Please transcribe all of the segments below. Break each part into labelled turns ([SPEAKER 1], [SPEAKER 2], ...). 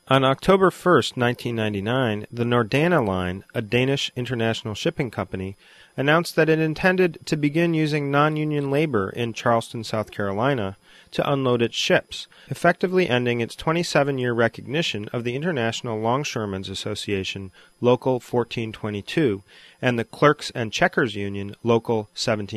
[SPEAKER 1] On October 1, 1999, the Nordana Line, a Danish international shipping company, announced that it intended to begin using non-union labor in Charleston, South Carolina, to unload its ships, effectively ending its 27-year recognition of the International Longshoremen's Association, Local 1422, and the Clerks and Checkers Union, Local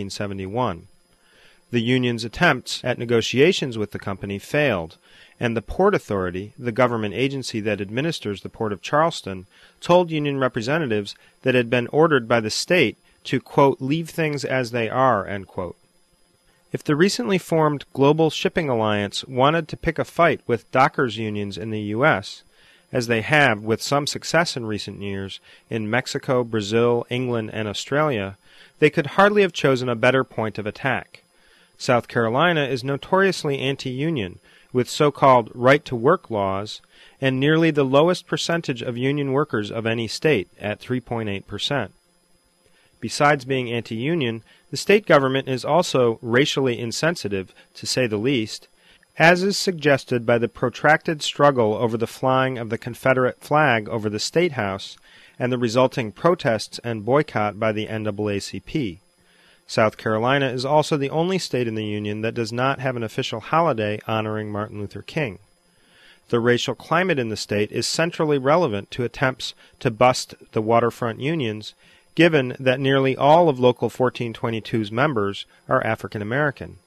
[SPEAKER 1] 1771. The union's attempts at negotiations with the company failed, and the Port Authority, the government agency that administers the Port of Charleston, told union representatives that it had been ordered by the state to, quote, leave things as they are, end quote. If the recently formed Global Shipping Alliance wanted to pick a fight with dockers unions in the U.S., as they have with some success in recent years in Mexico, Brazil, England, and Australia, they could hardly have chosen a better point of attack. South Carolina is notoriously anti-union, with so-called right-to-work laws, and nearly the lowest percentage of union workers of any state, at 3.8%. Besides being anti-union, the state government is also racially insensitive, to say the least, as is suggested by the protracted struggle over the flying of the Confederate flag over the State House and the resulting protests and boycott by the NAACP. South Carolina is also the only state in the Union that does not have an official holiday honoring Martin Luther King. The racial climate in the state is centrally relevant to attempts to bust the waterfront unions, given that nearly all of Local 1422's members are African American.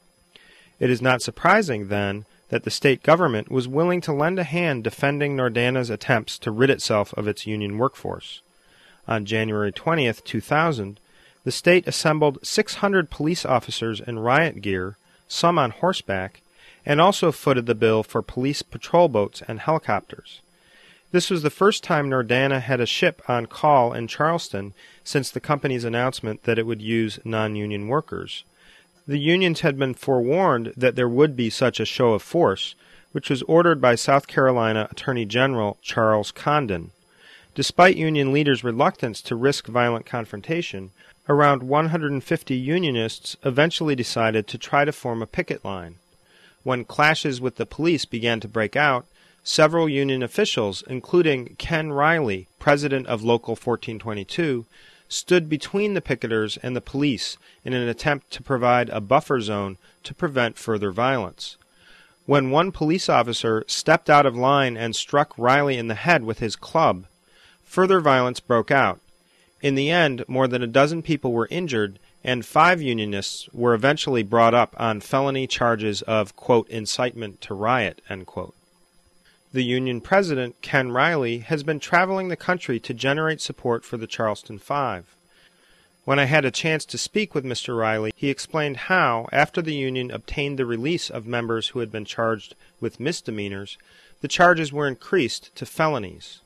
[SPEAKER 1] It is not surprising, then, that the state government was willing to lend a hand defending Nordana's attempts to rid itself of its union workforce. On January 20, 2000, the state assembled 600 police officers in riot gear, some on horseback, and also footed the bill for police patrol boats and helicopters. This was the first time Nordana had a ship on call in Charleston since the company's announcement that it would use non-union workers. The unions had been forewarned that there would be such a show of force, which was ordered by South Carolina Attorney General Charles Condon. Despite union leaders' reluctance to risk violent confrontation, around 150 unionists eventually decided to try to form a picket line. When clashes with the police began to break out, several union officials, including Ken Riley, president of Local 1422, stood between the picketers and the police in an attempt to provide a buffer zone to prevent further violence. When one police officer stepped out of line and struck Riley in the head with his club, further violence broke out. In the end, more than a dozen people were injured, and 5 unionists were eventually brought up on felony charges of, quote, incitement to riot, end quote. The union president, Ken Riley, has been traveling the country to generate support for the Charleston Five. When I had a chance to speak with Mr. Riley, he explained how, after the union obtained the release of members who had been charged with misdemeanors, the charges were increased to felonies.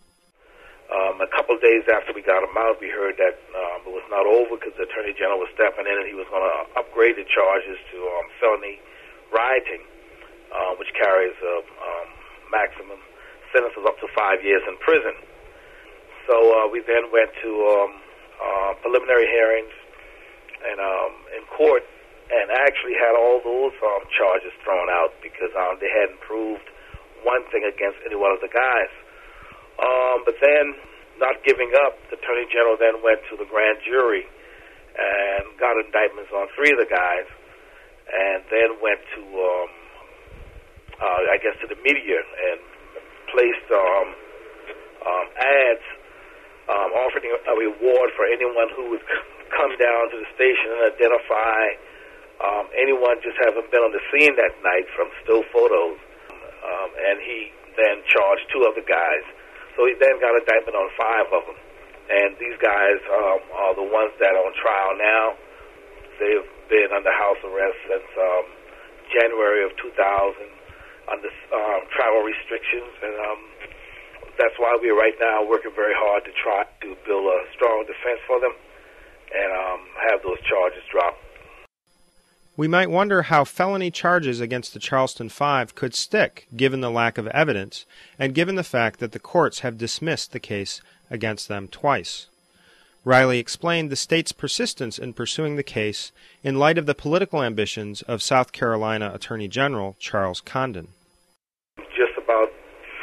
[SPEAKER 2] A couple of days after we got him out, we heard that it was not over because the Attorney General was stepping in and he was going to upgrade the charges to felony rioting, which carries a maximum sentence of up to 5 years in prison. So we then went to preliminary hearings and in court and actually had all those charges thrown out because they hadn't proved one thing against any one of the guys. But then, not giving up, the Attorney General then went to the grand jury and got indictments on 3 of the guys, and then went to, to the media and placed ads offering a reward for anyone who would come down to the station and identify anyone just having been on the scene that night from still photos. And he then charged 2 of the guys. So he then got an indictment on 5 of them. And these guys are the ones that are on trial now. They've been under house arrest since January of 2000 under travel restrictions. And that's why we're right now working very hard to try to build a strong defense for them and have those charges dropped.
[SPEAKER 1] We might wonder how felony charges against the Charleston Five could stick, given the lack of evidence, and given the fact that the courts have dismissed the case against them twice. Riley explained the state's persistence in pursuing the case in light of the political ambitions of South Carolina Attorney General Charles Condon.
[SPEAKER 2] Just about 4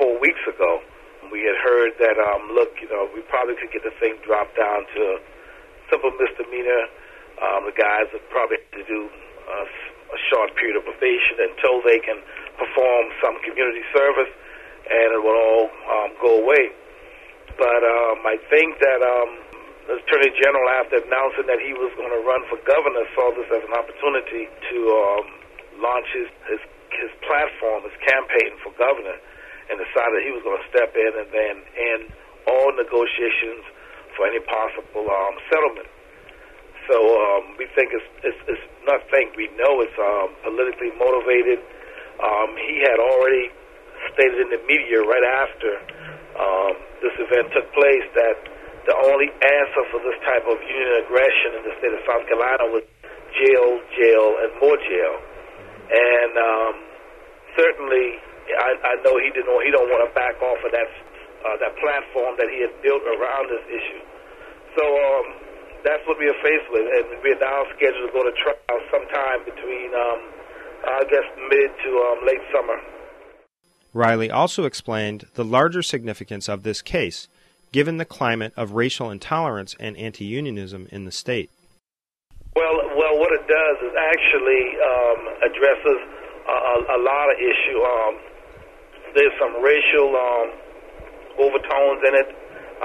[SPEAKER 2] 4 weeks ago. We had heard that, look, we probably could get the thing dropped down to a simple misdemeanor. The guys would probably have to do a short period of probation until they can perform some community service, and it will all go away. But I think that the Attorney General, after announcing that he was going to run for governor, saw this as an opportunity to launch his platform, his campaign for governor, and decided he was going to step in and then end all negotiations for any possible settlement. So we think it's not think we know it's politically motivated. He had already stated in the media right after this event took place that the only answer for this type of union aggression in the state of South Carolina was jail, and more jail. And certainly, I know he don't want to back off of that platform that he had built around this issue. So that's what we are faced with, and we're now scheduled to go to trial sometime between, I guess, mid to late summer.
[SPEAKER 1] Riley also explained the larger significance of this case, given the climate of racial intolerance and anti-unionism in the state.
[SPEAKER 2] Well, what it does is actually addresses a lot of issues. There's some racial overtones in it.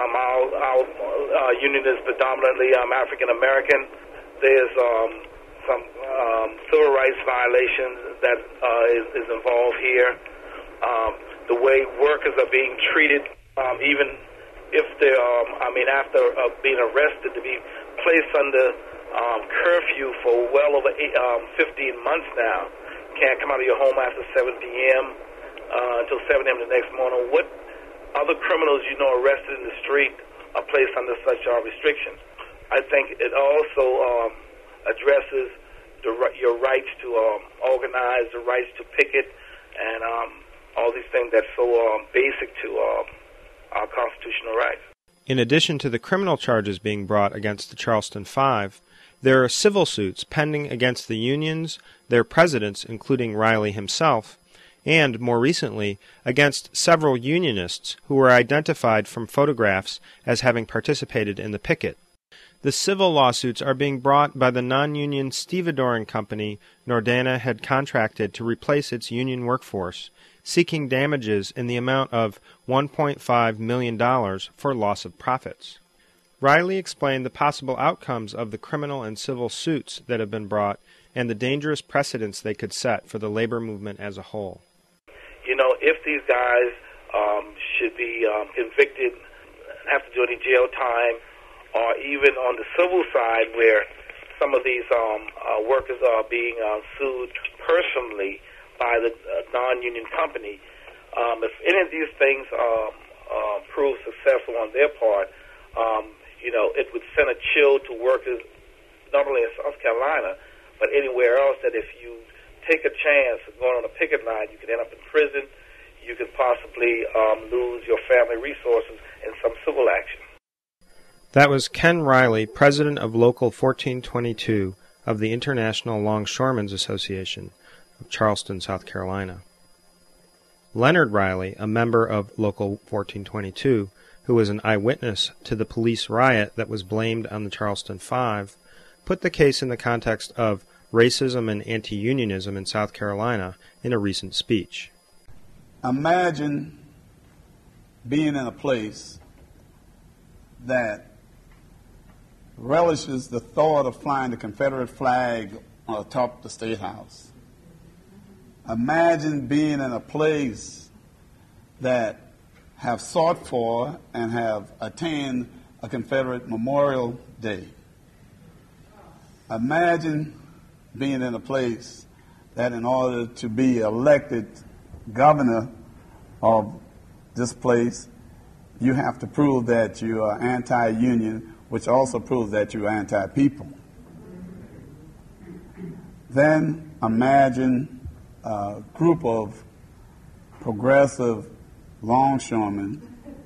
[SPEAKER 2] Our union is predominantly African American. There's some civil rights violations that is involved here. The way workers are being treated, even if they're, after being arrested, to be placed under curfew for well over 15 months now. Can't come out of your home after 7 p.m. Until 7 a.m. the next morning. What other criminals arrested in the street are placed under such restrictions? I think it also addresses your rights to organize, the rights to picket, and all these things that's so basic to our constitutional rights.
[SPEAKER 1] In addition to the criminal charges being brought against the Charleston Five, there are civil suits pending against the unions, their presidents, including Riley himself, and, more recently, against several unionists who were identified from photographs as having participated in the picket. The civil lawsuits are being brought by the non-union stevedoring company Nordana had contracted to replace its union workforce, seeking damages in the amount of $1.5 million for loss of profits. Riley explained the possible outcomes of the criminal and civil suits that have been brought and the dangerous precedents they could set for the labor movement as a whole.
[SPEAKER 2] If these guys should be convicted, have to do any jail time, or even on the civil side where some of these workers are being sued personally by the non-union company, if any of these things prove successful on their part, it would send a chill to workers not only in South Carolina, but anywhere else, that if you take a chance of going on a picket line, you could end up in prison, you could possibly lose your family resources in some civil action.
[SPEAKER 1] That was Ken Riley, president of Local 1422 of the International Longshoremen's Association of Charleston, South Carolina. Leonard Riley, a member of Local 1422, who was an eyewitness to the police riot that was blamed on the Charleston Five, put the case in the context of racism and anti-unionism in South Carolina in a recent speech.
[SPEAKER 3] Imagine being in a place that relishes the thought of flying the Confederate flag on the top of the State House. Imagine being in a place that have sought for and have attained a Confederate Memorial Day. Imagine being in a place that in order to be elected governor of this place, you have to prove that you are anti-union, which also proves that you are anti-people. Then imagine a group of progressive longshoremen,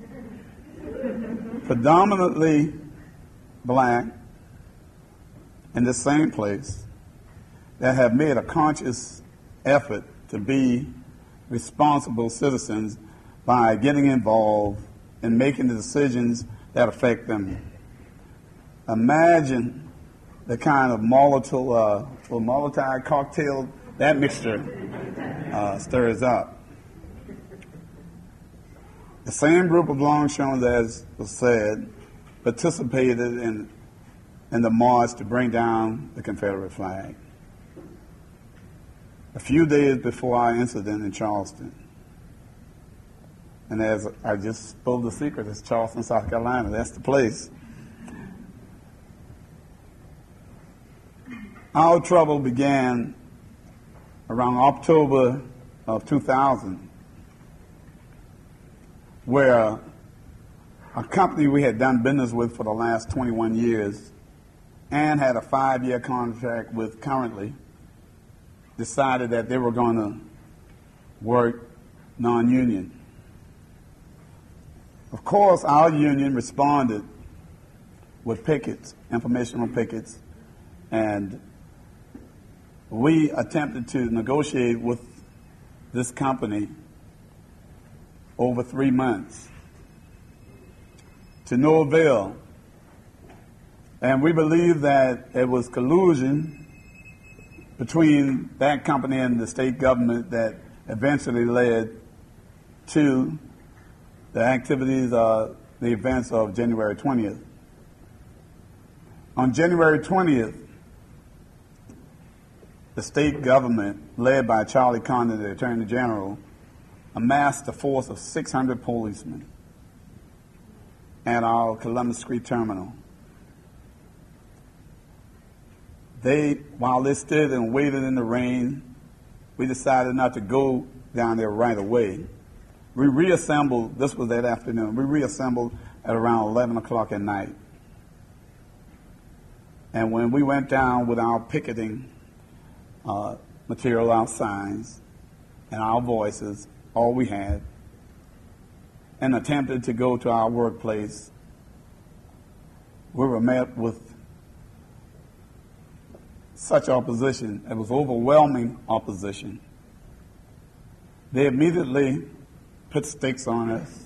[SPEAKER 3] predominantly black, in the same place, that have made a conscious effort to be responsible citizens by getting involved in making the decisions that affect them. Imagine the kind of Molotov cocktail that mixture stirs up. The same group of longshoremen, as was said, participated in the march to bring down the Confederate flag. A few days before our incident in Charleston, and as I just spoke the secret, it's Charleston, South Carolina. That's the place. Our trouble began around October of 2000, where a company we had done business with for the last 21 years and had a 5-year contract with currently decided that they were going to work non-union. Of course, our union responded with pickets, informational pickets, and we attempted to negotiate with this company over 3 months to no avail. And we believe that it was collusion between that company and the state government that eventually led to the activities, the events of January 20th. On January 20th, the state government, led by Charlie Condon, the Attorney General, amassed a force of 600 policemen at our Columbus Street terminal. While they stood and waited in the rain, we decided not to go down there right away. We reassembled, this was that afternoon, we reassembled at around 11 o'clock at night. And when we went down with our picketing material, our signs, and our voices, all we had, and attempted to go to our workplace, we were met with such opposition. It was overwhelming opposition. They immediately put sticks on us,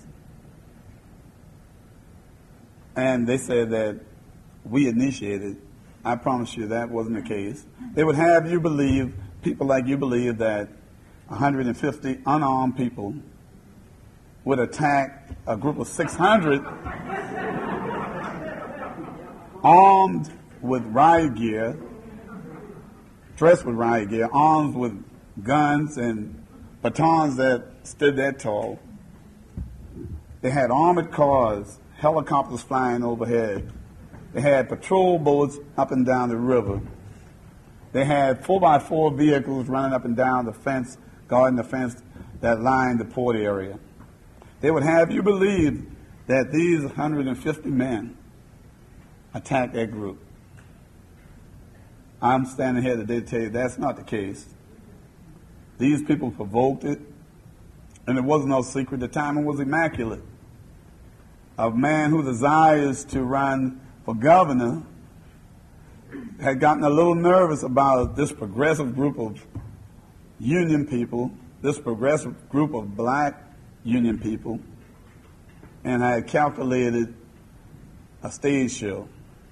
[SPEAKER 3] and they said that we initiated. I promise you that wasn't the case. They would have you believe, people like you believe, that 150 unarmed people would attack a group of 600 armed with riot gear, dressed with riot gear, armed with guns and batons that stood that tall. They had armored cars, helicopters flying overhead. They had patrol boats up and down the river. They had 4x4 vehicles running up and down the fence, guarding the fence that lined the port area. They would have you believe that these 150 men attacked that group. I'm standing here today to tell you that's not the case. These people provoked it, and it was no secret. The timing was immaculate. A man who desires to run for governor had gotten a little nervous about this progressive group of union people, this progressive group of black union people, and I had calculated a stage show.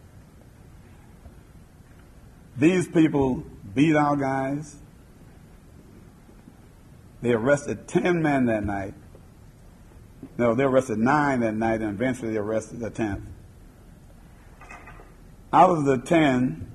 [SPEAKER 3] These people beat our guys. They arrested 10 men that night. No, they arrested 9 that night, and eventually they arrested the 10th. Out of the 10,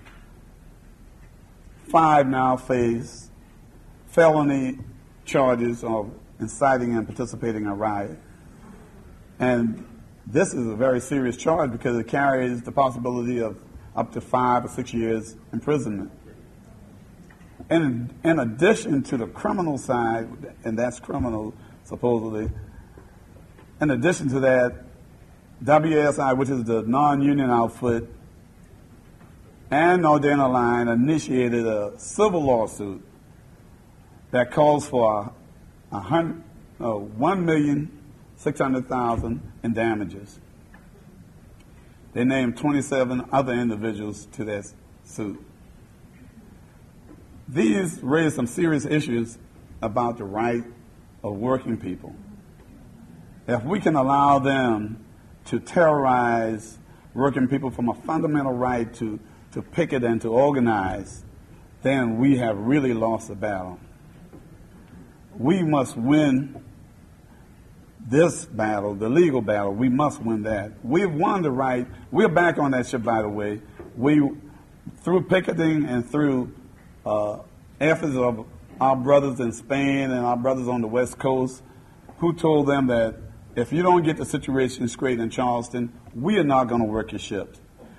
[SPEAKER 3] 5 now face felony charges of inciting and participating in a riot. And this is a very serious charge because it carries the possibility of up to 5 or 6 years imprisonment. And in addition to the criminal side, and that's criminal supposedly, in addition to that, WSI, which is the non-union outfit, and Nordana Line initiated a civil lawsuit that calls for $1,600,000 in damages. They named 27 other individuals to that suit. These raise some serious issues about the right of working people. If we can allow them to terrorize working people from a fundamental right to picket and to organize, then we have really lost the battle. We must win this battle, the legal battle. We must win that. We've won the right. We're back on that ship, by the way. Through picketing and through efforts of our brothers in Spain and our brothers on the West Coast, who told them that if you don't get the situation straight in Charleston, we are not going to work your ships.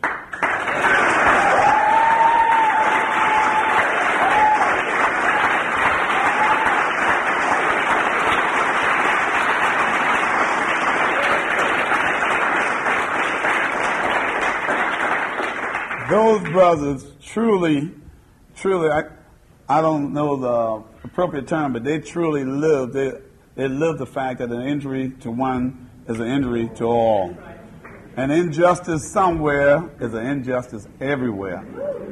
[SPEAKER 3] Those brothers truly, I don't know the appropriate term, but they truly lived. They lived the fact that an injury to one is an injury to all. An injustice somewhere is an injustice everywhere.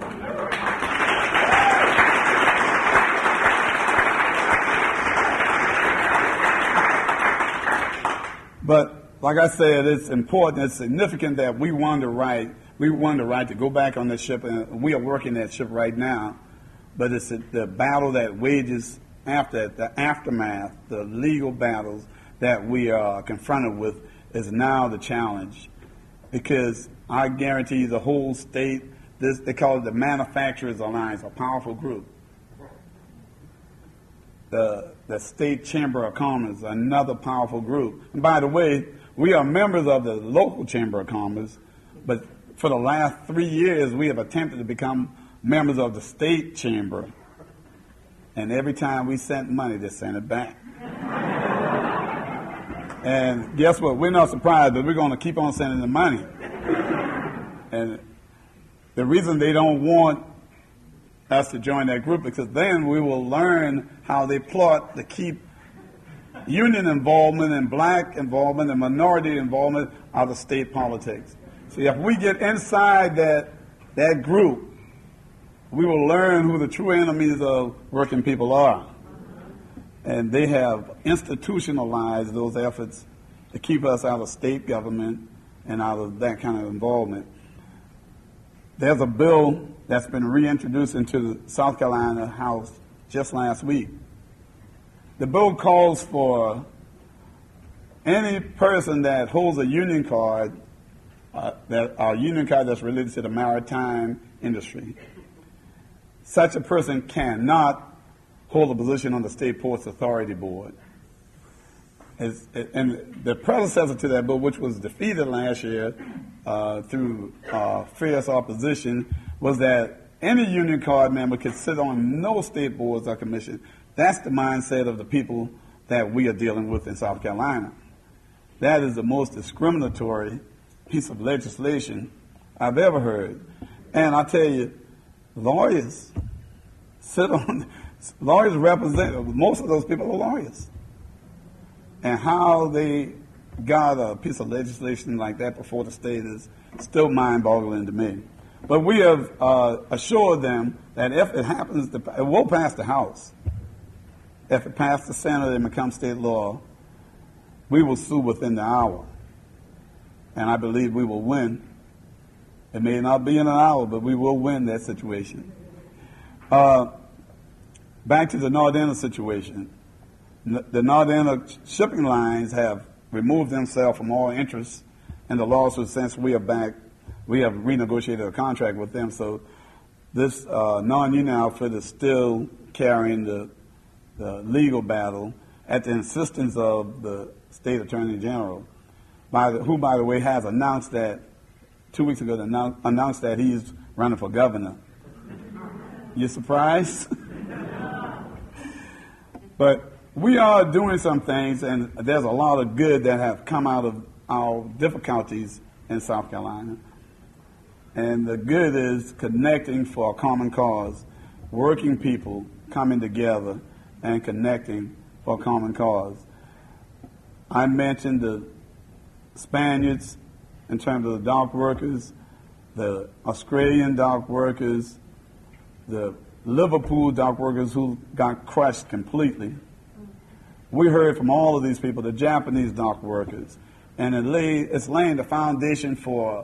[SPEAKER 3] But like I said, it's important, it's significant that we won the right. We won the right to go back on that ship, and we are working that ship right now. But it's the battle that wages after the aftermath, the legal battles that we are confronted with is now the challenge. Because I guarantee you the whole state, they call it the Manufacturers Alliance, a powerful group. The State Chamber of Commerce, another powerful group. And by the way, we are members of the local Chamber of Commerce, but for the last 3 years, we have attempted to become members of the state chamber. And every time we sent money, they sent it back. And guess what? We're not surprised, but we're going to keep on sending the money. And the reason they don't want us to join that group is because then we will learn how they plot to keep union involvement and black involvement and minority involvement out of state politics. See, if we get inside that group, we will learn who the true enemies of working people are. And they have institutionalized those efforts to keep us out of state government and out of that kind of involvement. There's a bill that's been reintroduced into the South Carolina House just last week. The bill calls for any person that holds a union card, a union card that's related to the maritime industry. Such a person cannot hold a position on the State Ports Authority Board. And the predecessor to that bill, which was defeated last year through fierce opposition, was that any union card member could sit on no state boards or commission. That's the mindset of the people that we are dealing with in South Carolina. That is the most discriminatory piece of legislation I've ever heard. And I tell you, lawyers represent, most of those people are lawyers. And how they got a piece of legislation like that before the state is still mind-boggling to me. But we have assured them that if it happens, it will pass the House. If it passes the Senate and becomes state law, we will sue within the hour. And I believe we will win. It may not be in an hour, but we will win that situation. Back to the Nordana situation. The Nordana shipping lines have removed themselves from all interest in the lawsuit since we have renegotiated a contract with them. So this non-union outfit is still carrying the legal battle at the insistence of the state attorney general, who, by the way, has announced that 2 weeks ago, announced that he's running for governor. You surprised? But we are doing some things, and there's a lot of good that have come out of our difficulties in South Carolina. And the good is connecting for a common cause, working people coming together and connecting for a common cause. I mentioned the Spaniards in terms of the dock workers, the Australian dock workers, the Liverpool dock workers who got crushed completely. We heard from all of these people, the Japanese dock workers, and it's laying the foundation for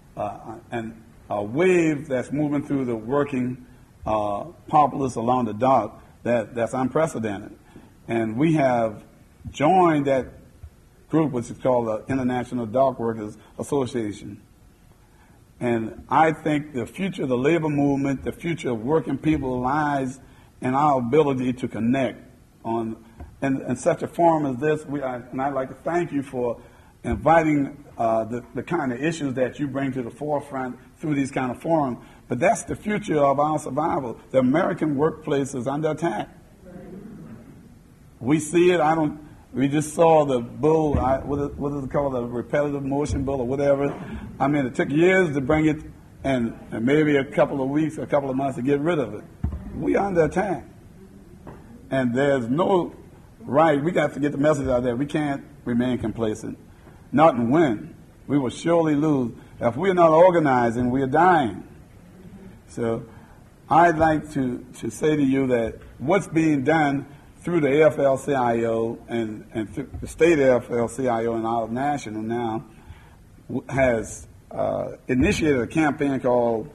[SPEAKER 3] a wave that's moving through the working populace along the dock that's unprecedented. And we have joined that group, which is called the International Dock Workers Association. And I think the future of the labor movement, the future of working people lies in our ability to connect in such a forum as this. And I'd like to thank you for inviting the kind of issues that you bring to the forefront through these kind of forums. But that's the future of our survival. The American workplace is under attack. We see it. We just saw the bull, what is it called, the repetitive motion bull or whatever. I mean, it took years to bring it and maybe a couple of weeks, a couple of months to get rid of it. We are under attack. And there's no right. We got to get the message out there. We can't remain complacent. Not and when. We will surely lose. If we're not organizing, we are dying. So I'd like to say to you that what's being done through the AFL-CIO and through the state AFL-CIO and our national now has initiated a campaign called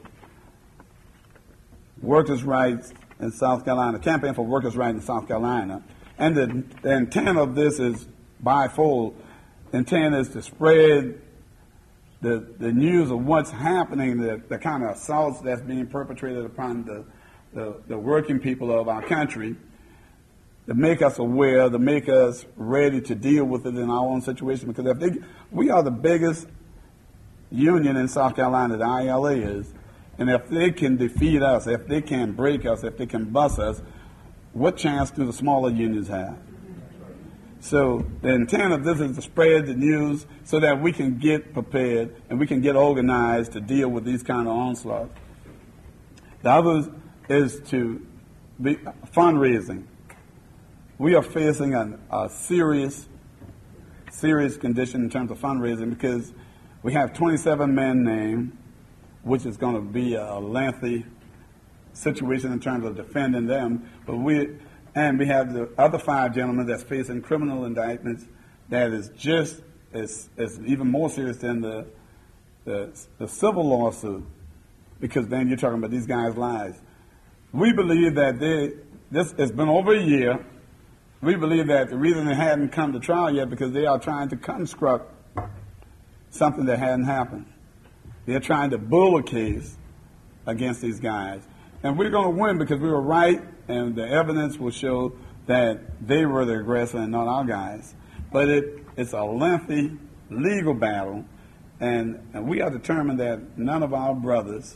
[SPEAKER 3] Workers' Rights in South Carolina, Campaign for Workers' Rights in South Carolina. And the intent of this is bifold. The intent is to spread the news of what's happening, the kind of assaults that's being perpetrated upon the working people of our country, to make us aware, to make us ready to deal with it in our own situation. Because we are the biggest union in South Carolina, the ILA is, and if they can defeat us, if they can break us, if they can bust us, what chance do the smaller unions have? So the intent of this is to spread the news so that we can get prepared and we can get organized to deal with these kind of onslaughts. The other is to be fundraising. We are facing a serious condition in terms of fundraising because we have 27 men named, which is going to be a lengthy situation in terms of defending them. But we have the other 5 gentlemen that's facing criminal indictments that is just is even more serious than the civil lawsuit, because then you're talking about these guys' lives. We believe that this has been over a year. We believe that the reason they hadn't come to trial yet because they are trying to construct something that hadn't happened. They're trying to bull a case against these guys. And we're going to win because we were right, and the evidence will show that they were the aggressor and not our guys. But it's a lengthy legal battle, and we are determined that none of our brothers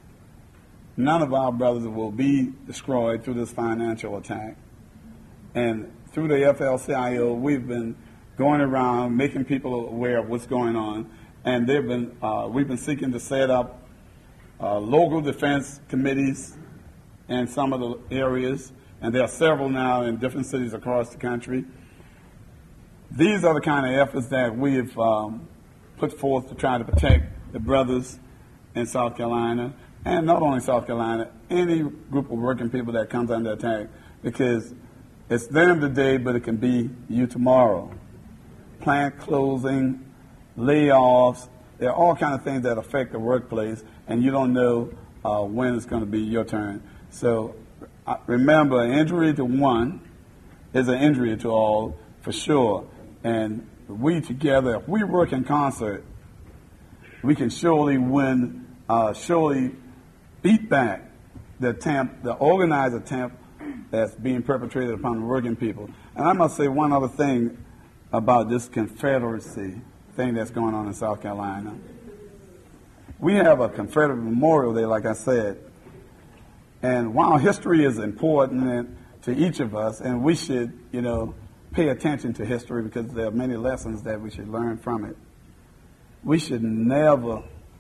[SPEAKER 3] will be destroyed through this financial attack. And through the FL-CIO, we've been going around making people aware of what's going on, and we've been seeking to set up local defense committees in some of the areas, and there are several now in different cities across the country. These are the kind of efforts that we've put forth to try to protect the brothers in South Carolina, and not only South Carolina, any group of working people that comes under attack, because it's them today, but it can be you tomorrow. Plant closing, layoffs, there are all kinds of things that affect the workplace, and you don't know when it's going to be your turn. So remember, an injury to one is an injury to all, for sure. And we together, if we work in concert, we can surely win, surely beat back the organized attempt that's being perpetrated upon the working people. And I must say one other thing about this Confederacy thing that's going on in South Carolina. We have a Confederate Memorial Day, like I said. And while history is important to each of us, and we should, pay attention to history because there are many lessons that we should learn from it, we should never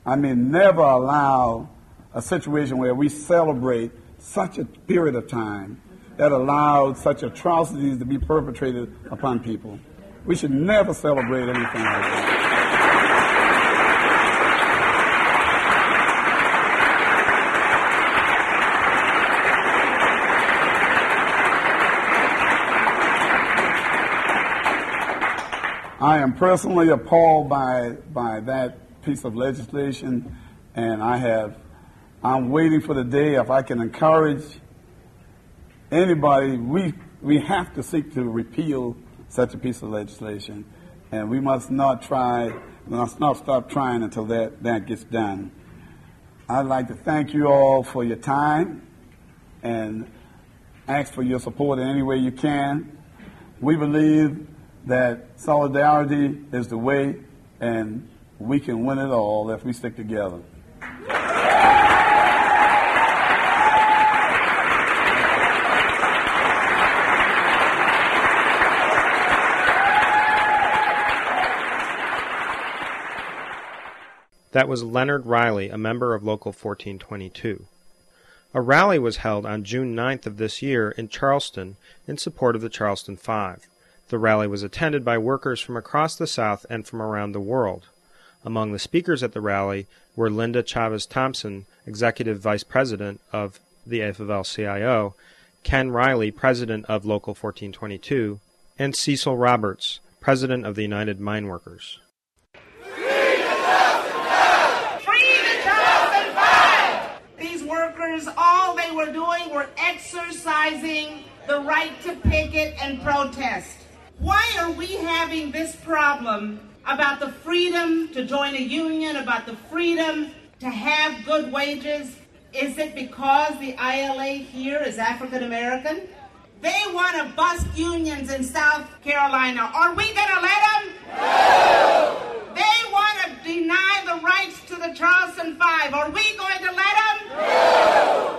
[SPEAKER 3] allow a situation where we celebrate such a period of time that allowed such atrocities to be perpetrated upon people. We should never celebrate anything like that. I am personally appalled by that piece of legislation, and I'm waiting for the day if I can encourage anybody. We have to seek to repeal such a piece of legislation, and we must not stop trying until that gets done. I'd like to thank you all for your time and ask for your support in any way you can. We believe that solidarity is the way, and we can win it all if we stick together.
[SPEAKER 1] That was Leonard Riley, a member of Local 1422. A rally was held on June 9th of this year in Charleston in support of the Charleston Five. The rally was attended by workers from across the South and from around the world. Among the speakers at the rally were Linda Chavez Thompson, Executive Vice President of the AFL-CIO, Ken Riley, President of Local 1422, and Cecil Roberts, President of the United Mine Workers.
[SPEAKER 4] All they were doing were exercising the right to picket and protest. Why are we having this problem about the freedom to join a union, about the freedom to have good wages? Is it because the ILA here is African American? They want to bust unions in South Carolina. Are we going to let them? No! They want to deny the rights to the Charleston Five. Are we going to let them? No!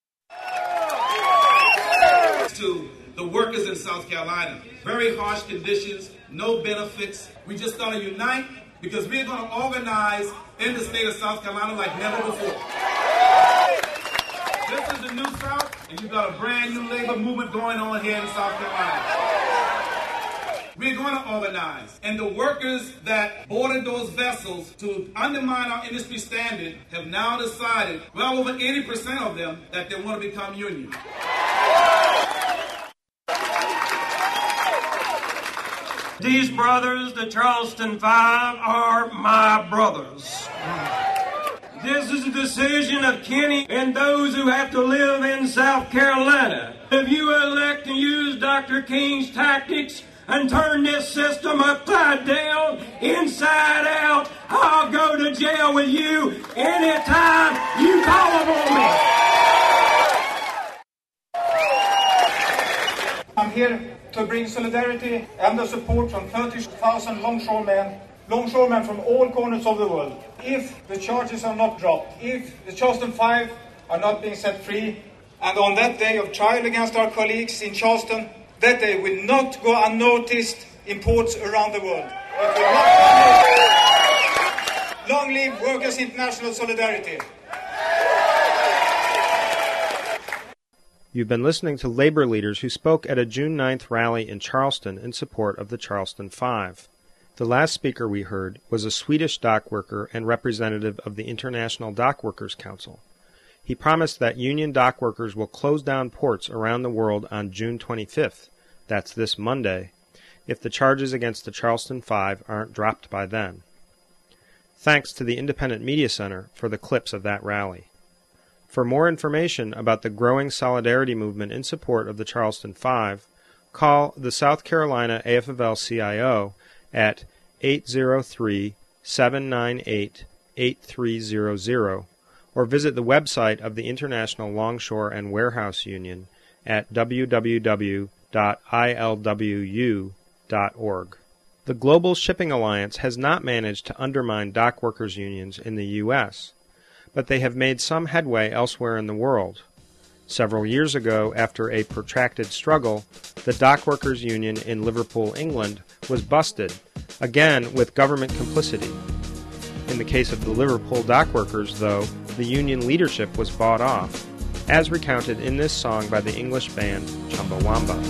[SPEAKER 5] To the workers in South Carolina, very harsh conditions, no benefits. We just got to unite because we're going to organize in the state of South Carolina like never before. This is the new South, and you've got a brand new labor movement going on here in South Carolina. We're going to organize. And the workers that boarded those vessels to undermine our industry standard have now decided, well over 80% of them, that they want to become union.
[SPEAKER 6] These brothers, the Charleston Five, are my brothers. This is a decision of Kenny and those who have to live in South Carolina. If you elect to use Dr. King's tactics and turn this system upside down, inside out, I'll go to jail with you anytime you call upon me.
[SPEAKER 7] I'm here to bring solidarity and the support from 30,000 longshoremen from all corners of the world. If the charges are not dropped, if the Charleston Five are not being set free, and on that day of trial against our colleagues in Charleston, that day will not go unnoticed in ports around the world. It will not go unnoticed. Long live Workers' International Solidarity.
[SPEAKER 1] You've been listening to labor leaders who spoke at a June 9th rally in Charleston in support of the Charleston Five. The last speaker we heard was a Swedish dock worker and representative of the International Dock Workers Council. He promised that union dock workers will close down ports around the world on June 25th, that's this Monday, if the charges against the Charleston Five aren't dropped by then. Thanks to the Independent Media Center for the clips of that rally. For more information about the growing solidarity movement in support of the Charleston Five, call the South Carolina AFL-CIO at 803-798-8300 or visit the website of the International Longshore and Warehouse Union at www.ilwu.org. The Global Shipping Alliance has not managed to undermine dock workers' unions in the U.S., but they have made some headway elsewhere in the world. Several years ago, after a protracted struggle, the Dock Workers Union in Liverpool, England, was busted, again with government complicity. In the case of the Liverpool dock workers, though, the union leadership was bought off, as recounted in this song by the English band Chumbawamba.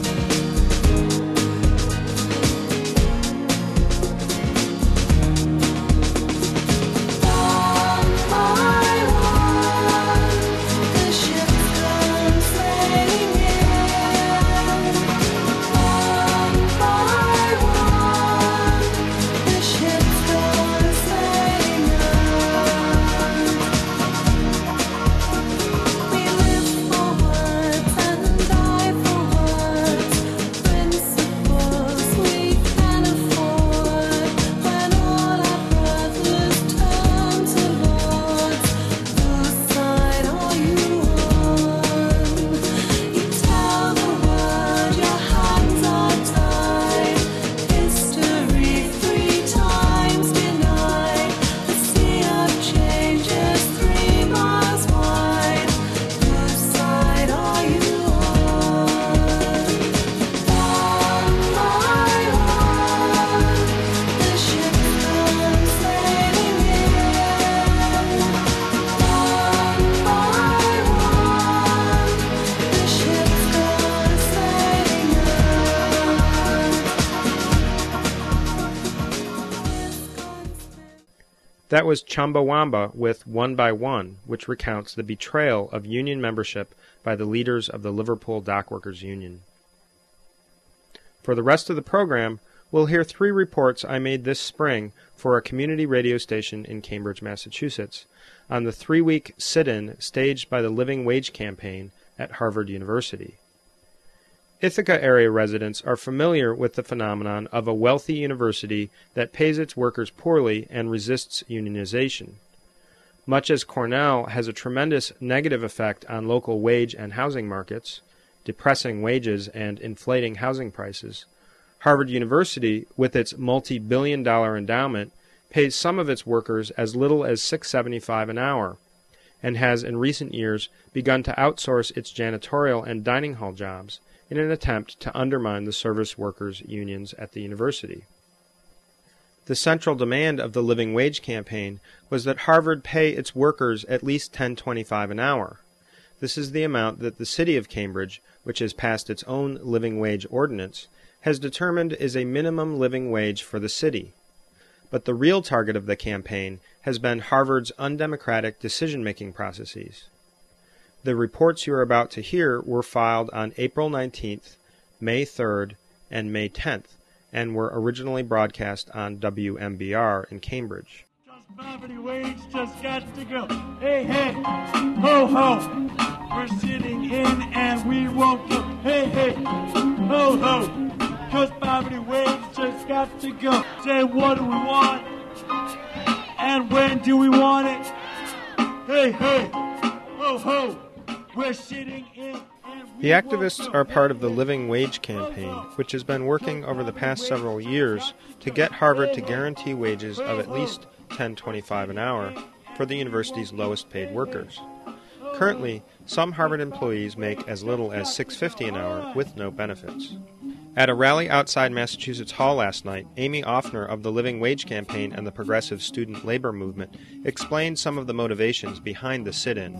[SPEAKER 1] That was Chumbawamba with One by One, which recounts the betrayal of union membership by the leaders of the Liverpool Dockworkers Union. For the rest of the program, we'll hear 3 reports I made this spring for a community radio station in Cambridge, Massachusetts, on the 3-week sit-in staged by the Living Wage Campaign at Harvard University. Ithaca area residents are familiar with the phenomenon of a wealthy university that pays its workers poorly and resists unionization. Much as Cornell has a tremendous negative effect on local wage and housing markets, depressing wages and inflating housing prices, Harvard University, with its multi-billion-dollar endowment, pays some of its workers as little as $6.75 an hour, and has in recent years begun to outsource its janitorial and dining hall jobs in an attempt to undermine the service workers' unions at the university. The central demand of the Living Wage Campaign was that Harvard pay its workers at least $10.25 an hour. This is the amount that the city of Cambridge, which has passed its own living wage ordinance, has determined is a minimum living wage for the city. But the real target of the campaign has been Harvard's undemocratic decision-making processes. The reports you are about to hear were filed on April 19th, May 3rd, and May 10th, and were originally broadcast on WMBR in Cambridge.
[SPEAKER 8] Just poverty wage just got to go. Hey, hey, ho, ho. We're sitting in and we won't go. Hey, hey, ho, ho. Just poverty wage just got to go. Say, what do we want? And when do we want it? Hey, hey, ho, ho. We're sitting in.
[SPEAKER 1] The activists are part of the Living Wage Campaign, which has been working over the past several years to get Harvard to guarantee wages of at least $10.25 an hour for the university's lowest paid workers. Currently, some Harvard employees make as little as $6.50 an hour with no benefits. At a rally outside Massachusetts Hall last night, Amy Offner of the Living Wage Campaign and the Progressive Student Labor Movement explained some of the motivations behind the sit-in.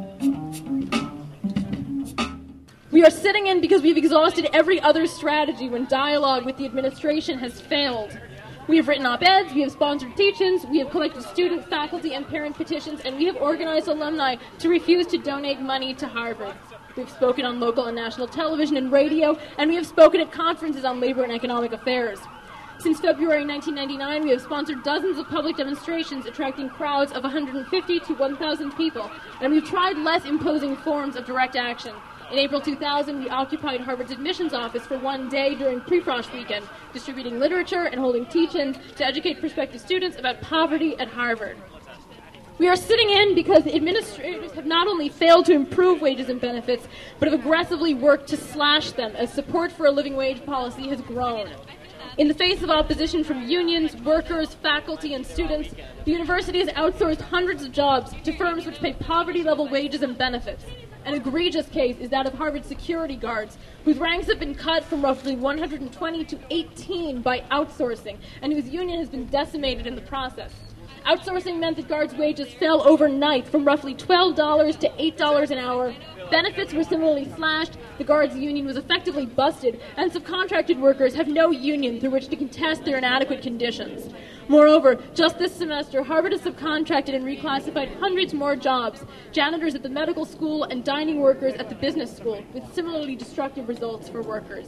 [SPEAKER 9] We are sitting in because we've exhausted every other strategy when dialogue with the administration has failed. We have written op-eds, we have sponsored teach-ins, we have collected student, faculty, and parent petitions, and we have organized alumni to refuse to donate money to Harvard. We've spoken on local and national television and radio, and we have spoken at conferences on labor and economic affairs. Since February 1999, we have sponsored dozens of public demonstrations attracting crowds of 150 to 1,000 people, and we've tried less imposing forms of direct action. In April 2000, we occupied Harvard's admissions office for one day during pre-Frosh weekend, distributing literature and holding teach-ins to educate prospective students about poverty at Harvard. We are sitting in because the administrators have not only failed to improve wages and benefits, but have aggressively worked to slash them as support for a living wage policy has grown. In the face of opposition from unions, workers, faculty, and students, the university has outsourced hundreds of jobs to firms which pay poverty-level wages and benefits. An egregious case is that of Harvard security guards, whose ranks have been cut from roughly 120 to 18 by outsourcing, and whose union has been decimated in the process. Outsourcing meant that guards' wages fell overnight from roughly $12 to $8 an hour. Benefits were similarly slashed, the guards' union was effectively busted, and subcontracted workers have no union through which to contest their inadequate conditions. Moreover, just this semester, Harvard has subcontracted and reclassified hundreds more jobs, janitors at the medical school and dining workers at the business school, with similarly destructive results for workers.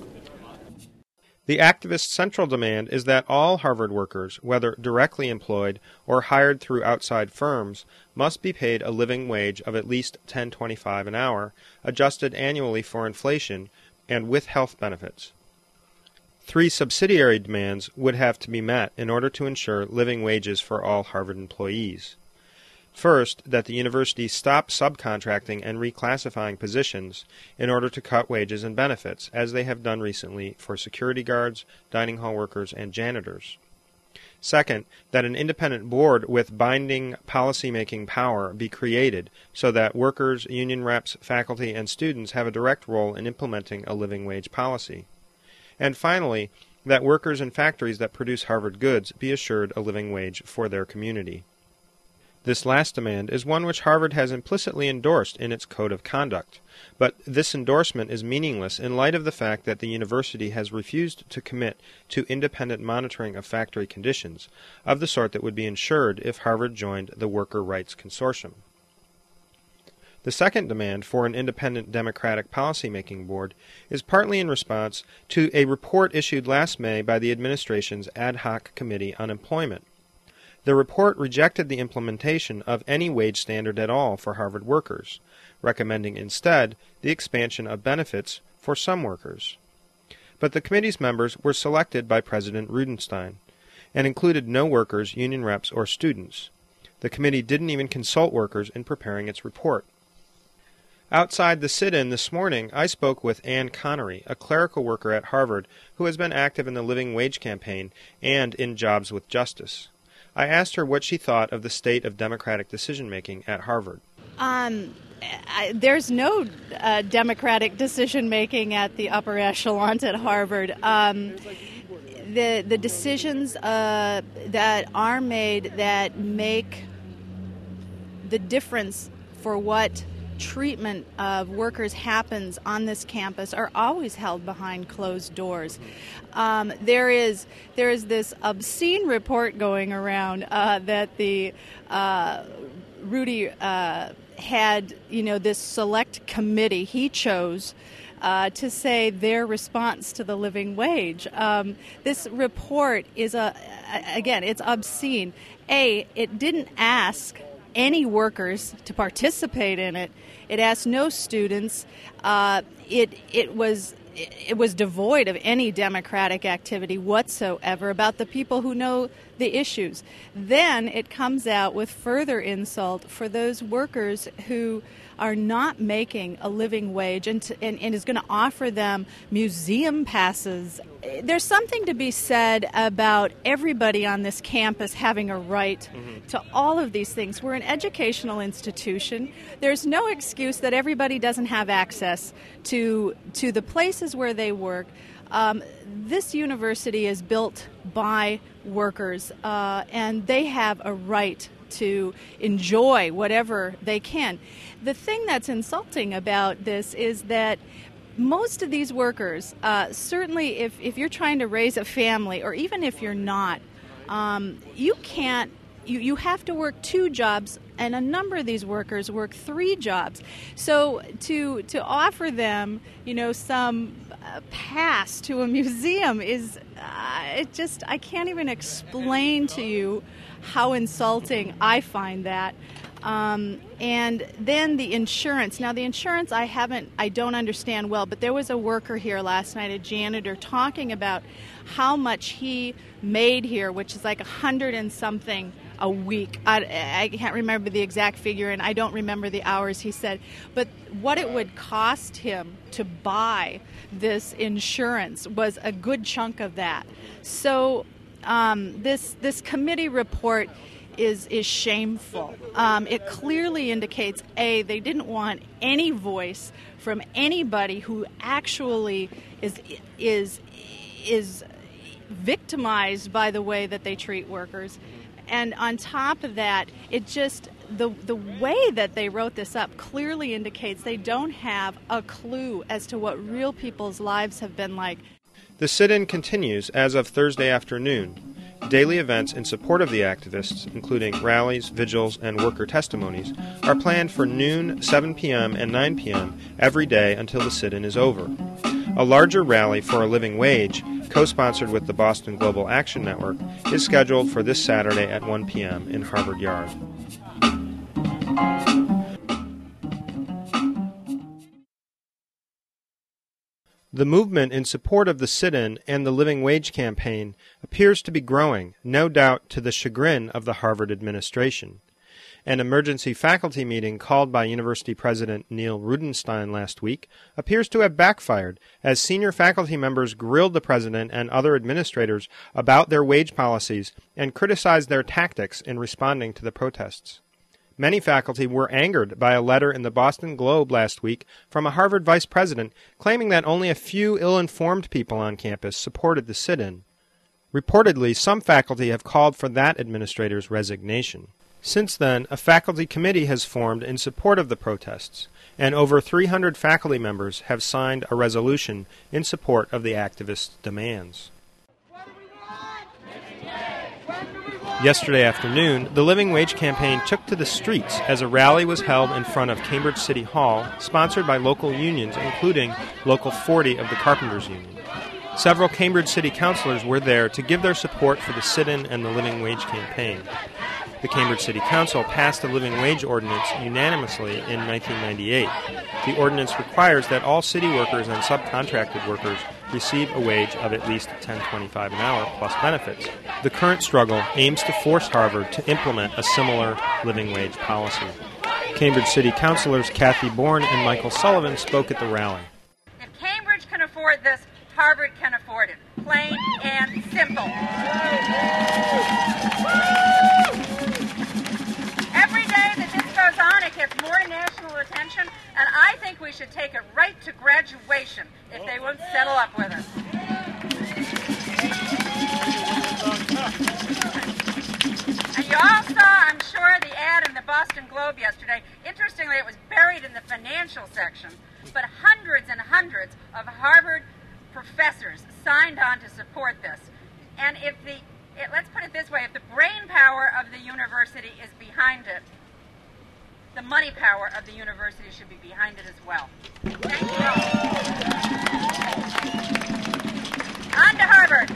[SPEAKER 1] The activists' central demand is that all Harvard workers, whether directly employed or hired through outside firms, must be paid a living wage of at least $10.25 an hour, adjusted annually for inflation, and with health benefits. 3 subsidiary demands would have to be met in order to ensure living wages for all Harvard employees. First, that the university stop subcontracting and reclassifying positions in order to cut wages and benefits, as they have done recently for security guards, dining hall workers, and janitors. Second, that an independent board with binding policy-making power be created so that workers, union reps, faculty, and students have a direct role in implementing a living wage policy. And finally, that workers in factories that produce Harvard goods be assured a living wage for their community. This last demand is one which Harvard has implicitly endorsed in its Code of Conduct, but this endorsement is meaningless in light of the fact that the university has refused to commit to independent monitoring of factory conditions, of the sort that would be ensured if Harvard joined the Worker Rights Consortium. The second demand for an independent democratic policymaking board is partly in response to a report issued last May by the administration's Ad Hoc Committee on Employment. The report rejected the implementation of any wage standard at all for Harvard workers, recommending instead the expansion of benefits for some workers. But the committee's members were selected by President Rudenstein and included no workers, union reps, or students. The committee didn't even consult workers in preparing its report. Outside the sit-in this morning, I spoke with Ann Connery, a clerical worker at Harvard who has been active in the living wage campaign and in Jobs with Justice. I asked her what she thought of the state of democratic decision-making at Harvard.
[SPEAKER 10] There's no democratic decision-making at the upper echelons at Harvard. The decisions that are made that make the difference for what treatment of workers happens on this campus are always held behind closed doors. There is this obscene report going around that the Rudy had, this select committee he chose to say their response to the living wage. This report is it's obscene. It didn't ask any workers to participate in it. It asked no students. It was devoid of any democratic activity whatsoever about the people who know the issues. Then it comes out with further insult for those workers who are not making a living wage and is going to offer them museum passes. There's something to be said about everybody on this campus having a right to all of these things. We're an educational institution. There's no excuse that everybody doesn't have access to the places where they work. This university is built by workers, and they have a right to enjoy whatever they can. The thing that's insulting about this is that most of these workers, certainly if you're trying to raise a family, or even if you're not, you can't. You have to work 2 jobs, and a number of these workers work 3 jobs. So to offer them, some pass to a museum is I can't even explain to you how insulting I find that. And then the insurance. Now, the insurance I don't understand well, but there was a worker here last night, a janitor, talking about how much he made here, which is like 100 and something a week. I can't remember the exact figure, and I don't remember the hours he said, but what it would cost him to buy this insurance was a good chunk of that. So this committee report is shameful. It clearly indicates, they didn't want any voice from anybody who actually is victimized by the way that they treat workers. And on top of that, it just the way that they wrote this up clearly indicates they don't have a clue as to what real people's lives have been like.
[SPEAKER 1] The sit-in continues as of Thursday afternoon. Daily events in support of the activists, including rallies, vigils, and worker testimonies, are planned for noon, 7 p.m., and 9 p.m. every day until the sit-in is over. A larger rally for a living wage, co-sponsored with the Boston Global Action Network, is scheduled for this Saturday at 1 p.m. in Harvard Yard. The movement in support of the sit-in and the living wage campaign appears to be growing, no doubt to the chagrin of the Harvard administration. An emergency faculty meeting called by University President Neil Rudenstein last week appears to have backfired as senior faculty members grilled the president and other administrators about their wage policies and criticized their tactics in responding to the protests. Many faculty were angered by a letter in the Boston Globe last week from a Harvard vice president claiming that only a few ill-informed people on campus supported the sit-in. Reportedly, some faculty have called for that administrator's resignation. Since then, a faculty committee has formed in support of the protests, and over 300 faculty members have signed a resolution in support of the activists' demands. Yesterday afternoon, the Living Wage campaign took to the streets as a rally was held in front of Cambridge City Hall, sponsored by local unions, including Local 40 of the Carpenters Union. Several Cambridge City councilors were there to give their support for the sit-in and the Living Wage campaign. The Cambridge City Council passed the Living Wage Ordinance unanimously in 1998. The ordinance requires that all city workers and subcontracted workers receive a wage of at least $10.25 an hour plus benefits. The current struggle aims to force Harvard to implement a similar living wage policy. Cambridge City councilors Kathy Bourne and Michael Sullivan spoke at the rally.
[SPEAKER 11] If Cambridge can afford this, Harvard can afford it. Plain and simple. Every day that this goes on, it gets more national attention, and I think we should take it right to graduation if they won't settle up with us. And you all saw, I'm sure, the ad in the Boston Globe yesterday. Interestingly, it was buried in the financial section, but hundreds and hundreds of Harvard professors signed on to support this. And let's put it this way, if the brain power of the university is behind it, the money power of the university should be behind it as well. Thank you all. On to Harvard.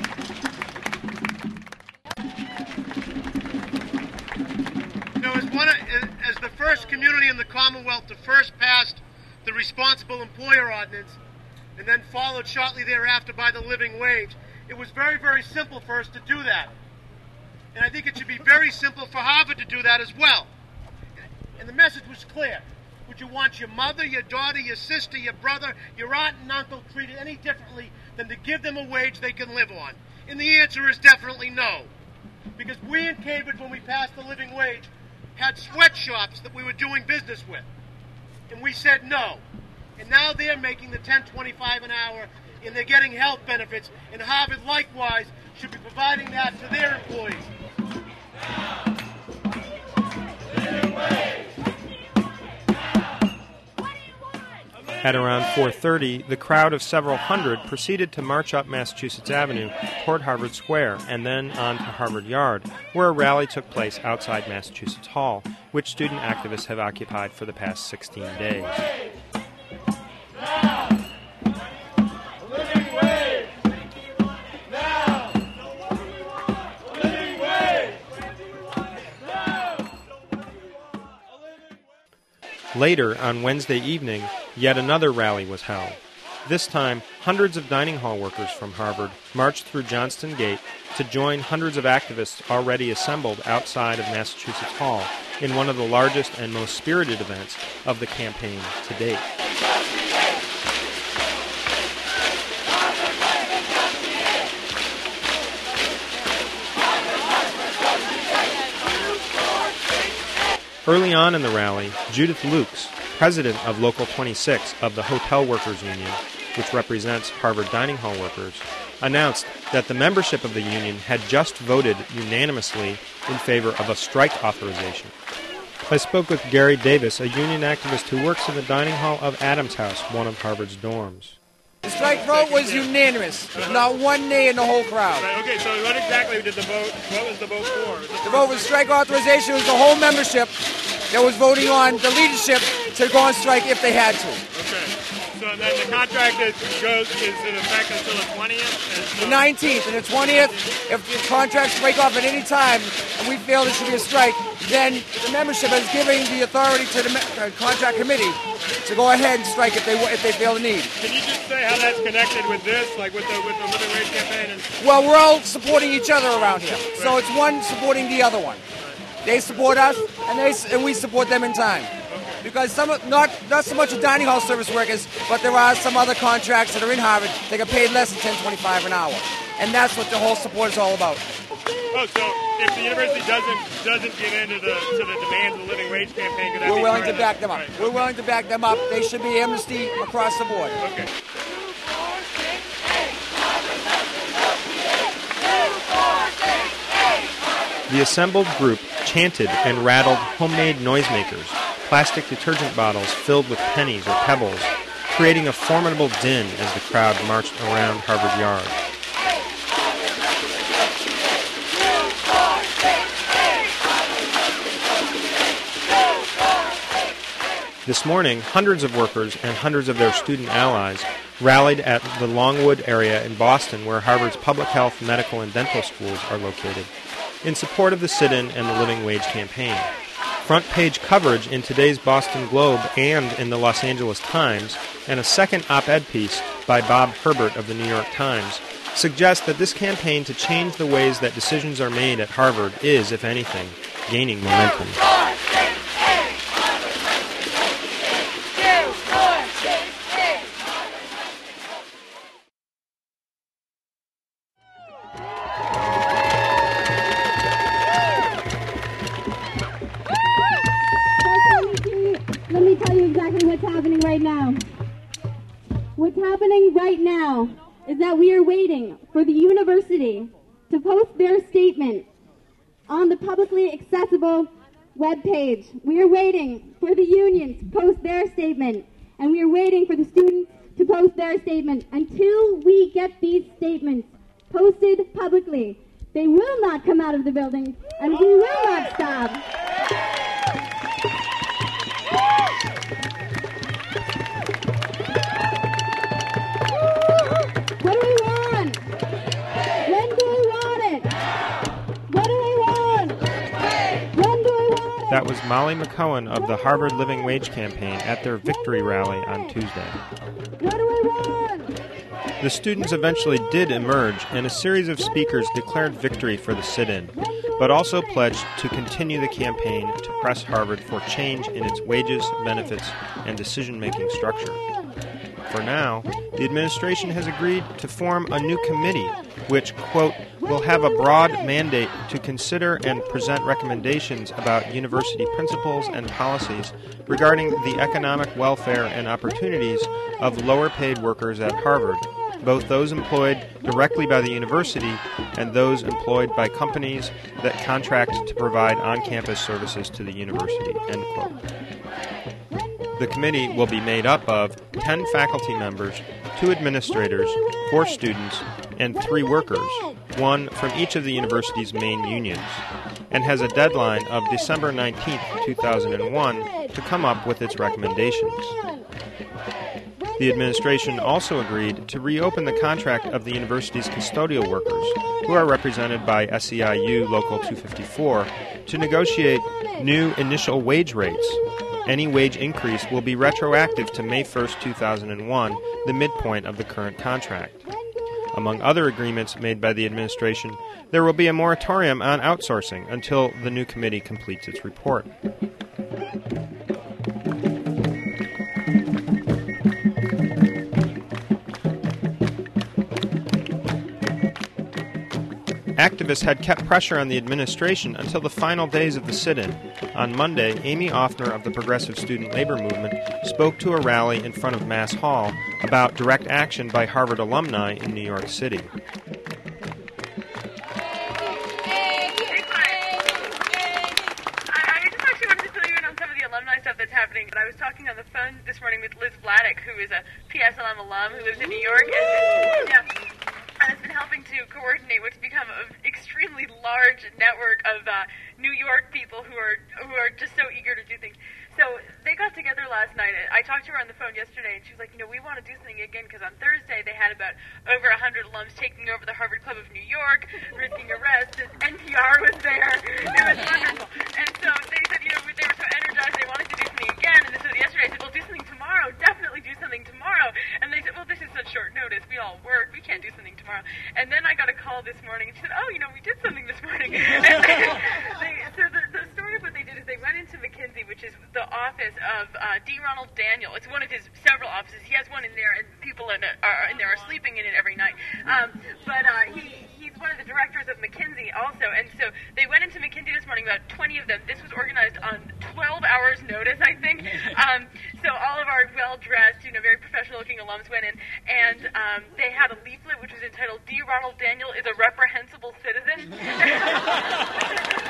[SPEAKER 12] As the first community in the Commonwealth to first pass the Responsible Employer Ordinance, and then followed shortly thereafter by the living wage, it was very, very simple for us to do that. And I think it should be very simple for Harvard to do that as well. And the message was clear. Would you want your mother, your daughter, your sister, your brother, your aunt and uncle treated any differently than to give them a wage they can live on? And the answer is definitely no. Because we in Cambridge, when we passed the living wage, had sweatshops that we were doing business with. And we said no. And now they're making the $10.25 an hour, and they're getting health benefits, and Harvard likewise should be providing that to their employees.
[SPEAKER 1] At around 4:30, the crowd of several hundred proceeded to march up Massachusetts Avenue toward Harvard Square and then on to Harvard Yard, where a rally took place outside Massachusetts Hall, which student activists have occupied for the past 16 days. Later, on Wednesday evening, yet another rally was held. This time, hundreds of dining hall workers from Harvard marched through Johnston Gate to join hundreds of activists already assembled outside of Massachusetts Hall in one of the largest and most spirited events of the campaign to date. Early on in the rally, Judith Lukes, president of Local 26 of the Hotel Workers Union, which represents Harvard dining hall workers, announced that the membership of the union had just voted unanimously in favor of a strike authorization. I spoke with Gary Davis, a union activist who works in the dining hall of Adams House, one of Harvard's dorms.
[SPEAKER 13] The strike vote was unanimous. Not one nay in the whole crowd.
[SPEAKER 14] Right, okay, so what exactly did the vote, what was the vote for?
[SPEAKER 13] The vote was strike authorization. It was the whole membership that was voting on the leadership to go on strike if they had to.
[SPEAKER 14] Okay. So then the contract is in effect until the 20th?
[SPEAKER 13] The 19th and the 20th, if the contracts break off at any time and we feel there should be a strike, then the membership is giving the authority to the contract committee to go ahead and strike if they feel the need.
[SPEAKER 14] Can you just say how that's connected with this, like with the living wage campaign?
[SPEAKER 13] Well, we're all supporting each other around here. Right. So it's one supporting the other one. Right. They support us, and we support them in time. Because not so much the dining hall service workers, but there are some other contracts that are in Harvard that get paid less than $10.25 an hour. And that's what the whole support is all about.
[SPEAKER 14] Oh, so if the university doesn't get into the demands of the living wage campaign, could that
[SPEAKER 13] we're willing to back them up. Right. We're willing to back them up. They should be amnesty across the board.
[SPEAKER 14] Okay.
[SPEAKER 1] The assembled group chanted and rattled homemade noisemakers, plastic detergent bottles filled with pennies or pebbles, creating a formidable din as the crowd marched around Harvard Yard. This morning, hundreds of workers and hundreds of their student allies rallied at the Longwood area in Boston, where Harvard's public health, medical, and dental schools are located, in support of the sit-in and the living wage campaign. Front-page coverage in today's Boston Globe and in the Los Angeles Times, and a second op-ed piece by Bob Herbert of the New York Times, suggest that this campaign to change the ways that decisions are made at Harvard is, if anything, gaining momentum.
[SPEAKER 15] Let me tell you exactly what's happening right now. What's happening right now is that we are waiting for the university to post their statement on the publicly accessible webpage. We are waiting for the unions to post their statement, and we are waiting for the students to post their statement. Until we get these statements posted publicly, they will not come out of the buildings, and we will not stop. What do we want? When do we want it? What do we want? When do we want it?
[SPEAKER 1] That was Molly McCohen of the Harvard Living Wage Campaign at their victory rally on Tuesday.
[SPEAKER 15] What do we want?
[SPEAKER 1] The students eventually did emerge, and a series of speakers declared victory for the sit-in, but also pledged to continue the campaign to press Harvard for change in its wages, benefits, and decision-making structure. For now, the administration has agreed to form a new committee which, quote, will have a broad mandate to consider and present recommendations about university principles and policies regarding the economic welfare and opportunities of lower-paid workers at Harvard, both those employed directly by the university and those employed by companies that contract to provide on-campus services to the university, end quote. The committee will be made up of 10 faculty members, 2 administrators, 4 students, and 3 workers, 1 from each of the university's main unions, and has a deadline of December 19, 2001 to come up with its recommendations. The administration also agreed to reopen the contract of the university's custodial workers, who are represented by SEIU Local 254, to negotiate new initial wage rates. Any wage increase will be retroactive to May 1, 2001, the midpoint of the current contract. Among other agreements made by the administration, there will be a moratorium on outsourcing until the new committee completes its report. Activists had kept pressure on the administration until the final days of the sit-in. On Monday, Amy Offner of the Progressive Student Labor Movement spoke to a rally in front of Mass Hall about direct action by Harvard alumni in New York City.
[SPEAKER 16] Stuff that's happening. But I was talking on the phone this morning with Liz Vladek, who is a PSLM alum who lives in New York, and has been helping to coordinate what's become an extremely large network of New York people who are just so eager to do things. So they got together last night. I talked to her on the phone yesterday, and she was like, we want to do something again, because on Thursday they had about over 100 alums taking over the Harvard Club of New York, risking arrest. NPR was there. It was wonderful. And so they said, they were so energized, they wanted to do something again. And this was yesterday. I said, we'll do something tomorrow. Definitely do something tomorrow. And they said, well, this is such short notice. We all work. We can't do something tomorrow. And then I got a call this morning, and she said, we did something this morning. So the story of what they did is they went into McKinsey, which is the office of D. Ronald Daniel. It's one of his several offices. He has one in there, and people in there are sleeping in it every night. But he's one of the directors of McKinsey also. And so they went into McKinsey this morning, about 20 of them. This was organized on 12 hours notice, I think. So all of our well-dressed, very professional-looking alums went in, and they had a leaflet which was entitled, D. Ronald Daniel is a reprehensible citizen.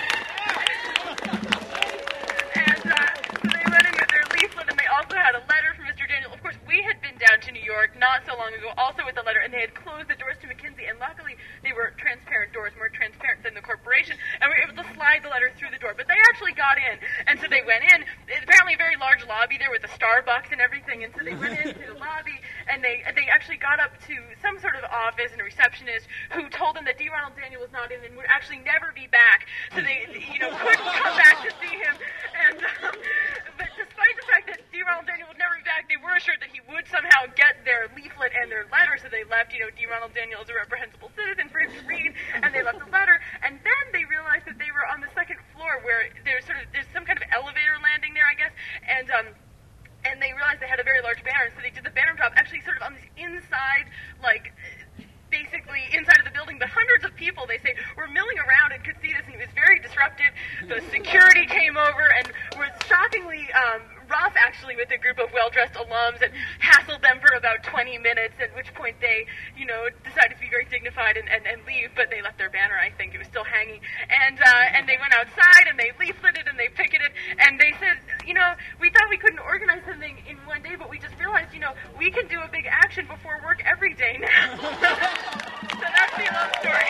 [SPEAKER 16] denied the letter through the door, but they actually got in. And so they went in. It's apparently a very large lobby there with a Starbucks and everything. And so they went into the lobby, and they actually got up to some sort of office and a receptionist who told them that D. Ronald Daniel was not in and would actually never be back. So they, couldn't come back to see him. And but despite the fact that D. Ronald Daniel would never be back, they were assured that he would somehow get their leaflet and their letter. So they left, D. Ronald Daniel as a reprehensible citizen for him to read, and they left the letter. And then they realized that they were on the second floor where there's some kind of elevator landing there, I guess, and they realized they had a very large banner, so they did the banner drop actually sort of on this inside, basically inside of the building, but hundreds of people, they say, were milling around and could see this, and it was very disruptive. The security came over and was shockingly rough, actually, with a group of well-dressed alums and hassled them for about 20 minutes, at which point they, decided to be very dignified and leave, but they left their banner, I think. It was still hanging. And they went outside, and they leafleted, and they picketed, and they said, we thought we couldn't organize something in one day, but we just realized, we can do a big action before work every day now. So that's the love story.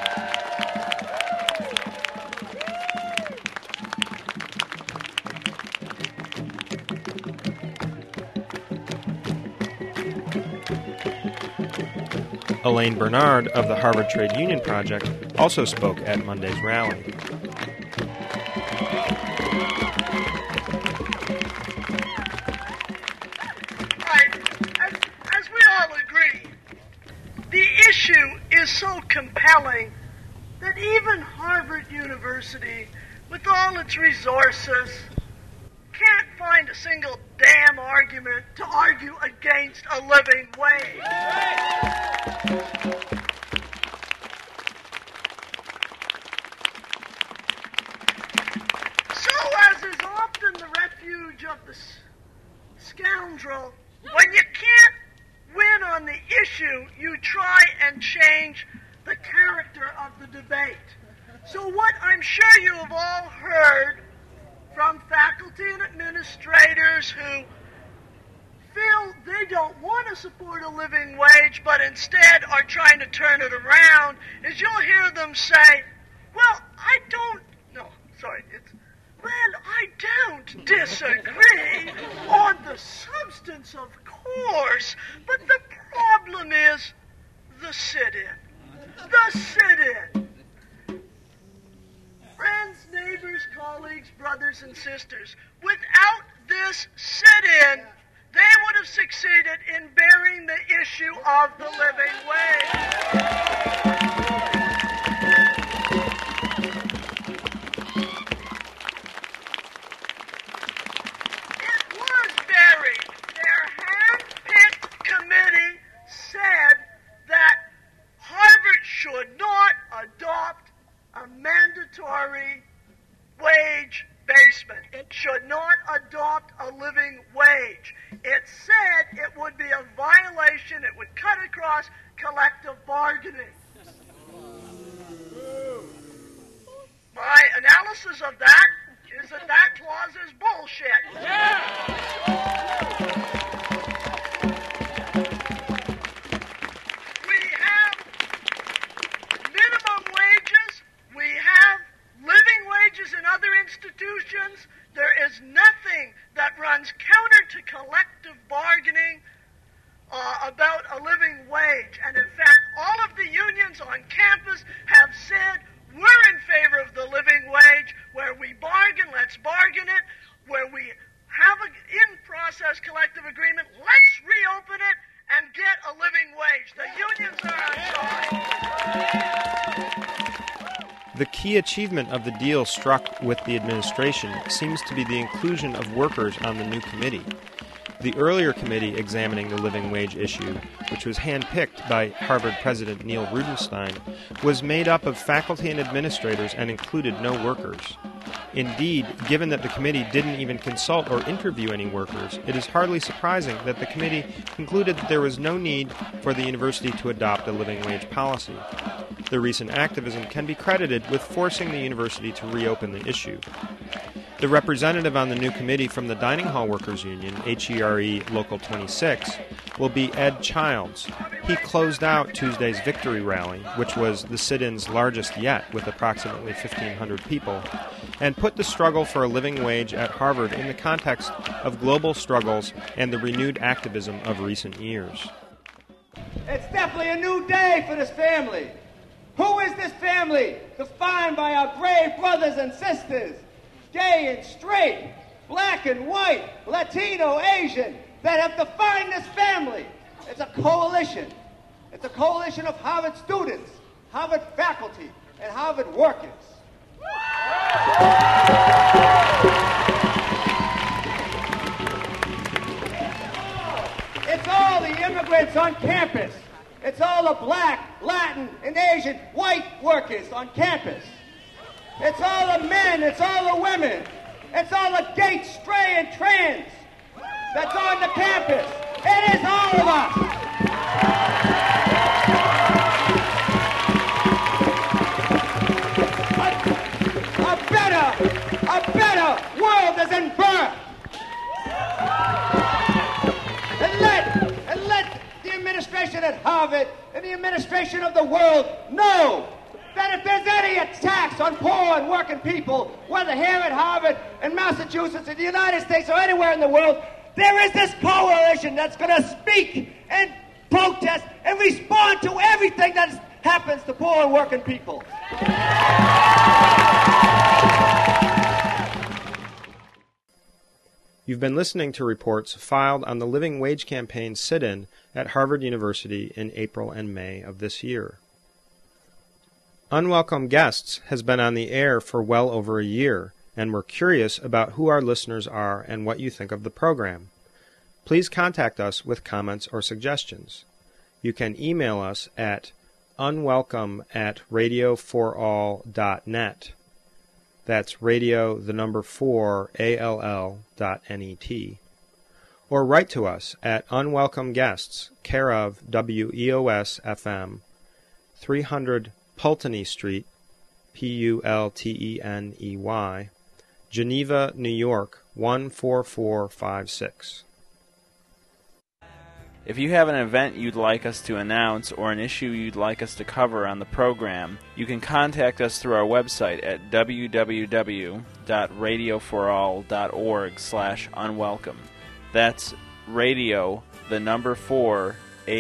[SPEAKER 1] Elaine Bernard of the Harvard Trade Union Project also spoke at Monday's rally.
[SPEAKER 17] As we all agree, the issue is so compelling that even Harvard University, with all its resources, can't find a single damn argument to argue against a living wage. So, as is often the refuge of the scoundrel, when you can't win on the issue, you try and change the character of the debate. So what I'm sure you have all heard from faculty and administrators who feel they don't want to support a living wage, but instead are trying to turn it around, is you'll hear them say, well, I don't disagree on the substance, of course, but the problem is the sit-in. The sit-in. Friends, neighbors, colleagues, brothers, and sisters, without this sit-in, they would have succeeded in burying the issue of the living wage. It was buried. Their hand-picked committee said that Harvard should not adopt a mandatory wage basement. It should not adopt a living wage. It said it would be a violation. It would cut across collective bargaining. My analysis of that is that that clause is bullshit. We have minimum wages. We have living wages in other institutions. There is nothing that runs counter to collective bargaining about a living wage. And in fact, all of the unions on campus have said, we're in favor of the living wage. Where we bargain, let's bargain it. Where we have an in-process collective agreement, let's reopen it and get a living wage. The unions are on side.
[SPEAKER 1] The key achievement of the deal struck with the administration seems to be the inclusion of workers on the new committee. The earlier committee examining the living wage issue, which was handpicked by Harvard President Neil Rudenstein, was made up of faculty and administrators and included no workers. Indeed, given that the committee didn't even consult or interview any workers, it is hardly surprising that the committee concluded that there was no need for the university to adopt a living wage policy. The recent activism can be credited with forcing the university to reopen the issue. The representative on the new committee from the Dining Hall Workers Union, HERE Local 26, will be Ed Childs. He closed out Tuesday's victory rally, which was the sit-in's largest yet with approximately 1,500 people, and put the struggle for a living wage at Harvard in the context of global struggles and the renewed activism of recent years.
[SPEAKER 18] It's definitely a new day for this family. Who is this family? Defined by our brave brothers and sisters, gay and straight, black and white, Latino, Asian, that have defined this family. It's a coalition. It's a coalition of Harvard students, Harvard faculty, and Harvard workers. It's all the immigrants on campus. It's all the black, Latin, and Asian white workers on campus. It's all the men, it's all the women. It's all the gay, stray, and trans that's on the campus. It is all of us. A better world is in birth. And let the administration at Harvard and the administration of the world know that if there's any attacks on poor and working people, whether here at Harvard, in Massachusetts, in the United States, or anywhere in the world, there is this coalition that's going to speak and protest and respond to everything that happens to poor and working people.
[SPEAKER 1] You've been listening to reports filed on the Living Wage Campaign sit-in at Harvard University in April and May of this year. Unwelcome Guests has been on the air for well over a year, and we're curious about who our listeners are and what you think of the program. Please contact us with comments or suggestions. You can email us at unwelcome@radioforall.net. That's radio, the number 4, ALL.net. Or write to us at Unwelcome Guests, care of WEOS FM, 300 Pulteney Street, Pulteney, Geneva, New York, 14456.
[SPEAKER 19] If you have an event you'd like us to announce or an issue you'd like us to cover on the program, you can contact us through our website at www.radioforall.org/unwelcome. That's radio, the number 4,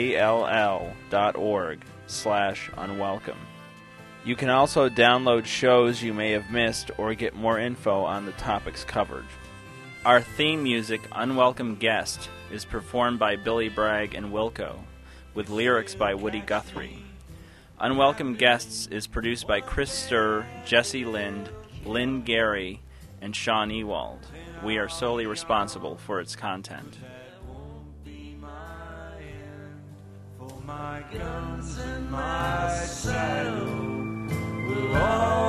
[SPEAKER 19] ALL.org/unwelcome. You can also download shows you may have missed or get more info on the topics covered. Our theme music, Unwelcome Guest, is performed by Billy Bragg and Wilco, with lyrics by Woody Guthrie. Unwelcome Guests is produced by Chris Sturr, Jesse Lind, Lynn Gary, and Sean Ewald. We are solely responsible for its content.
[SPEAKER 20] My guns and my saddle will all